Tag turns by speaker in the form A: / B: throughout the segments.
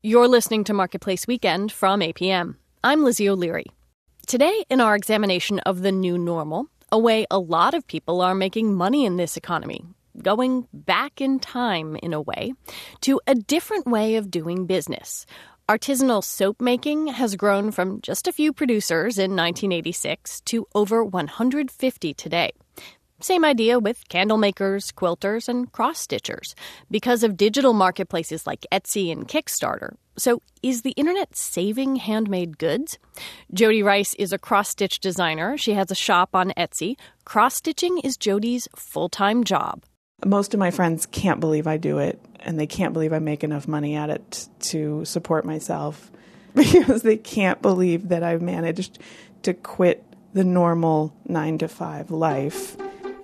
A: You're listening to Marketplace Weekend from APM. I'm Lizzie O'Leary. Today, in our examination of the new normal, a way a lot of people are making money in this economy, going back in time, in a way, to a different way of doing business. Artisanal soap making has grown from just a few producers in 1986 to over 150 today. Same idea with candle makers, quilters, and cross-stitchers because of digital marketplaces like Etsy and Kickstarter. So is the internet saving handmade goods? Jody Rice is a cross-stitch designer. She has a shop on Etsy. Cross-stitching is Jody's full-time job.
B: Most of my friends can't believe I do it, and they can't believe I make enough money at it to support myself because they can't believe that I've managed to quit the normal 9-to-5 life.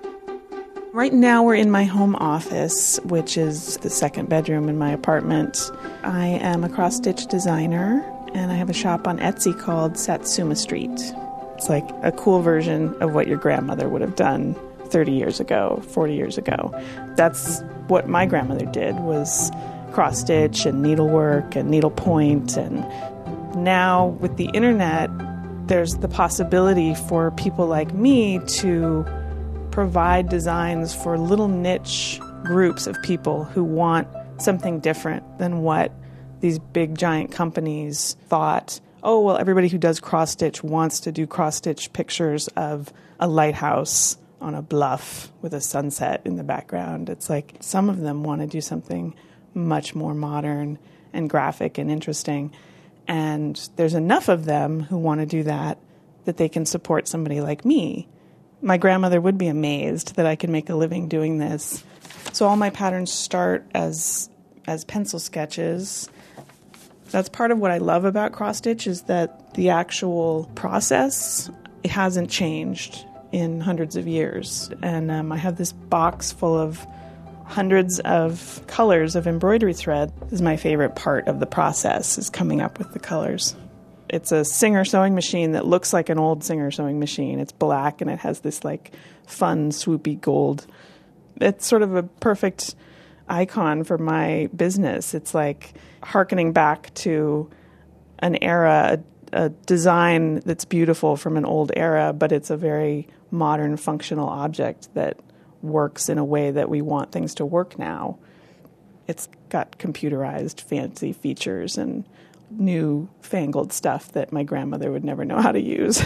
B: Right now we're in my home office, which is the second bedroom in my apartment. I am a cross-stitch designer, and I have a shop on Etsy called Satsuma Street. It's like a cool version of what your grandmother would have done 30 years ago, 40 years ago. That's what my grandmother did, was cross-stitch and needlework and needlepoint. And now with the internet, there's the possibility for people like me to provide designs for little niche groups of people who want something different than what these big giant companies thought. Oh, well, everybody who does cross-stitch wants to do cross-stitch pictures of a lighthouse on a bluff with a sunset in the background. It's like some of them want to do something much more modern and graphic and interesting. And there's enough of them who want to do that they can support somebody like me. My grandmother would be amazed that I could make a living doing this. So all my patterns start as pencil sketches. That's part of what I love about cross-stitch is that the actual process, it hasn't changed in hundreds of years. And I have this box full of hundreds of colors of embroidery thread. This is my favorite part of the process, is coming up with the colors. It's a Singer sewing machine that looks like an old Singer sewing machine. It's black and it has this like fun, swoopy gold. It's sort of a perfect icon for my business. It's like hearkening back to an era, a design that's beautiful from an old era, but it's a very modern, functional object that works in a way that we want things to work now. It's got computerized fancy features and new fangled stuff that my grandmother would never know how to use.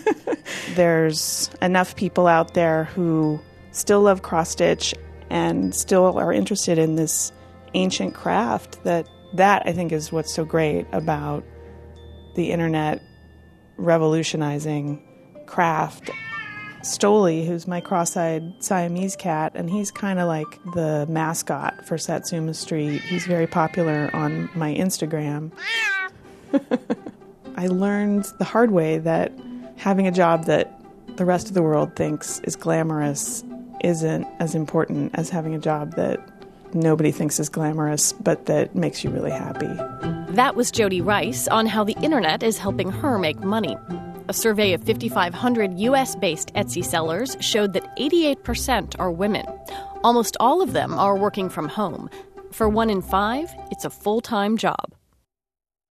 B: There's enough people out there who still love cross-stitch and still are interested in this ancient craft that I think is what's so great about the internet revolutionizing craft. Stoli, who's my cross-eyed Siamese cat, and he's kind of like the mascot for Satsuma Street. He's very popular on my Instagram. I learned the hard way that having a job that the rest of the world thinks is glamorous isn't as important as having a job that nobody thinks is glamorous, but that makes you really happy.
A: That was Jody Rice on how the internet is helping her make money. A survey of 5,500 U.S.-based Etsy sellers showed that 88% are women. Almost all of them are working from home. For 1 in 5, it's a full-time job.